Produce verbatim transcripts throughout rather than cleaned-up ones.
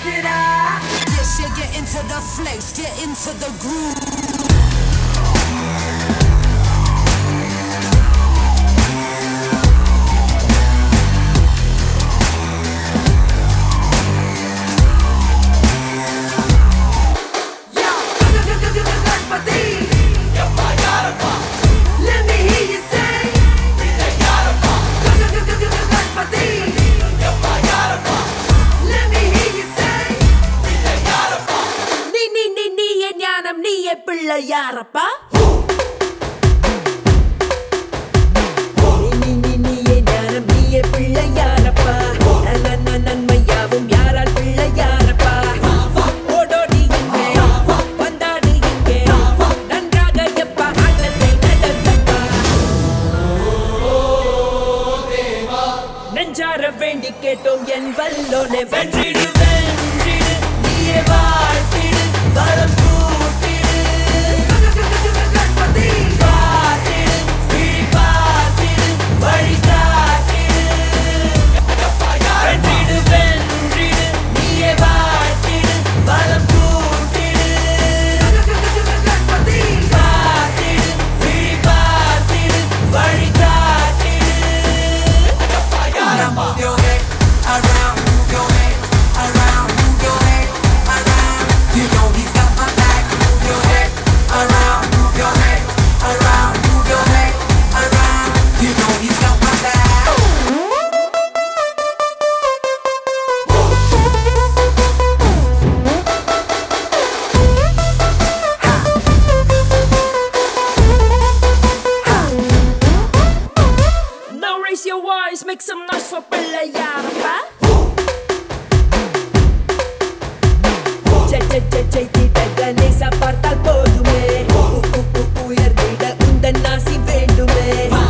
it up. Yes, yeah, get into the flex, get into the groove. பிள்ளையாரப்பா நீ நீ நீயே ஞானம் நீயே பிள்ளையாரப்பா நன்மையாவும் யாரால் பிள்ளையாரப்பா ஓடோடி எங்கே வந்தாடு எங்கே நன்றாக எப்பா ஆட்டத்தை நடத்தப்பா நெஞ்சார வேண்டி கேட்டோம் என் வல்லோனே வென்றிடு வென்றிடு நீயே வாழ்த்திடு வரம் your voice, make some noise for பிள்ளையாரப்பா ஜெய் ஜெய் ஜெய் ஜெய் தீட்ட கணேசா பார்த்தால் போதுமே உயர்ந்திட உந்தன் நாசி வேண்டுமே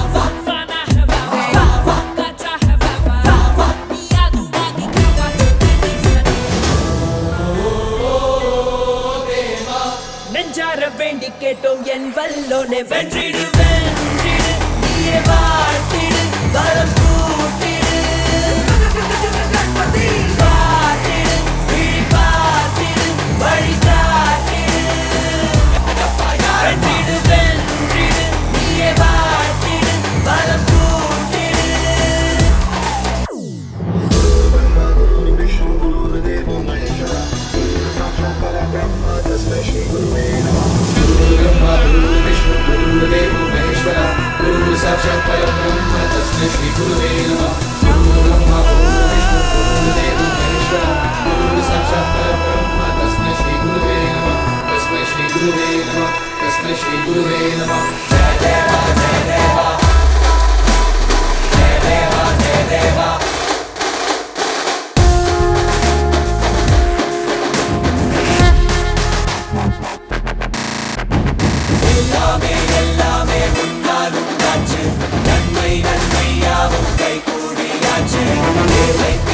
நெஞ்சார வேண்டி கேட்டோம் என் வல்லோனே வென்றிடு வென்றிடு நீயே வாழ்த்திடு வரம் கூட்டிடு பார்த்திடு விழி பார்த்திடு வழி காட்டிடு வென்றிடு வென்றிடு நீயே வாழ்த்திடு வரம் கூட்டிடு Guru Sakshat Parabrahma Tasmai Shri Gurave Namah Guru Brahma Guru Vishnu Guru Devo Maheshwara Guru Sakshat Parabrahma Tasmai Shri Gurave Namah Tasmai Shri Gurave Namah Tasmai Shri Gurave Namah Jai Deva Jai Deva Jai Deva Jai Deva Ellame ellame உன்னாலும் நன்மை நன்மையாவும் கை கூடியாச்சு